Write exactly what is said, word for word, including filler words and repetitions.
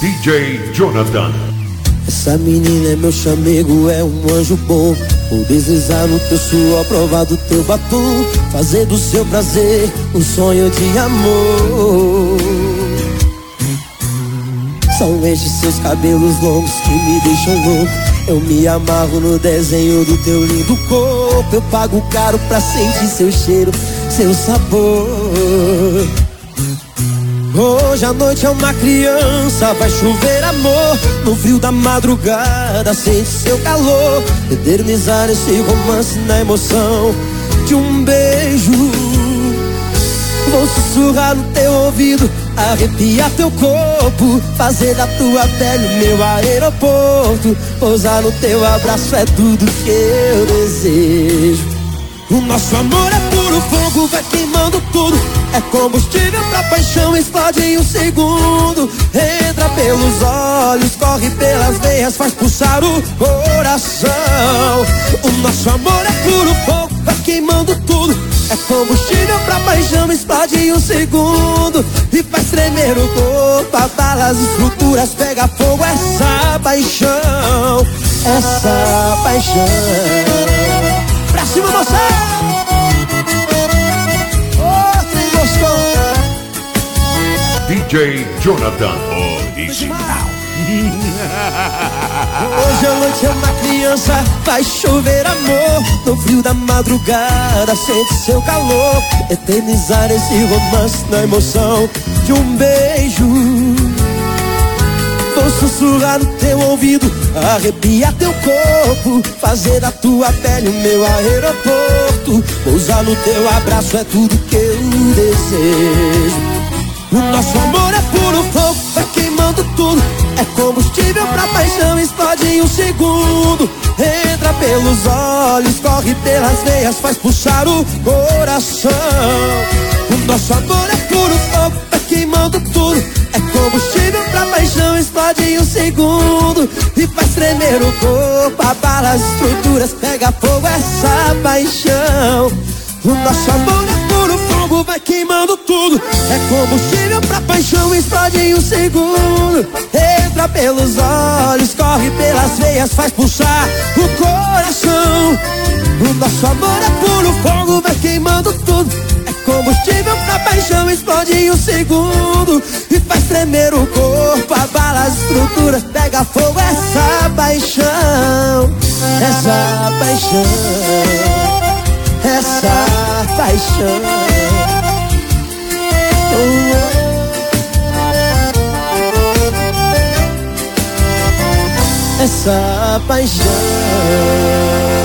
D J Jonathan. Essa menina é meu chamego, é um anjo bom. Vou deslizar no teu suor, provar do teu batom, fazer do seu prazer um sonho de amor. São estes seus cabelos longos que me deixam louco. Eu me amarro no desenho do teu lindo corpo. Eu pago caro pra sentir seu cheiro, seu sabor. Hoje a noite é uma criança, vai chover amor. No frio da madrugada, sente seu calor. Eternizar esse romance na emoção de um beijo. Vou sussurrar no teu ouvido, arrepiar teu corpo, fazer da tua pele meu aeroporto. Pousar no teu abraço é tudo que eu desejo. O nosso amor é puro fogo, vai queimando tudo. É combustível pra paixão, explode em um segundo. Entra pelos olhos, corre pelas veias, faz pulsar o coração. O nosso amor é puro fogo, vai queimando tudo. É combustível pra paixão, explode em um segundo. E faz tremer o corpo, abala as estruturas, pega fogo. Essa paixão, essa paixão. Pra cima você! Oh, trem gostou! D J Jonathan Original. Hoje a noite é uma criança, vai chover amor. No frio da madrugada, sente seu calor. Eternizar esse romance na emoção de um beijo. Vou sussurrar no teu ouvido, arrepiar teu corpo, fazer da tua pele o meu aeroporto. Pousar no teu abraço é tudo que eu desejo. O nosso amor é puro fogo, vai queimando tudo. É combustível pra paixão, explode em um segundo. Entra pelos olhos, corre pelas veias, faz pulsar o coração. O nosso amor é puro fogo, vai queimando tudo. É combustível pra paixão, explode em um segundo. E faz tremer o corpo, abala as estruturas, pega fogo. Essa paixão, o nosso amor é puro fogo, vai queimando tudo. É combustível pra paixão, explode em um segundo. Entra pelos olhos, corre pelas veias, faz pulsar o coração. O nosso amor é puro fogo, vai queimando tudo. É combustível pra paixão, explode em um segundo. E faz tremer o corpo, abala as estruturas, pega fogo. Essa paixão, essa paixão, essa paixão. Oh, essa paixão.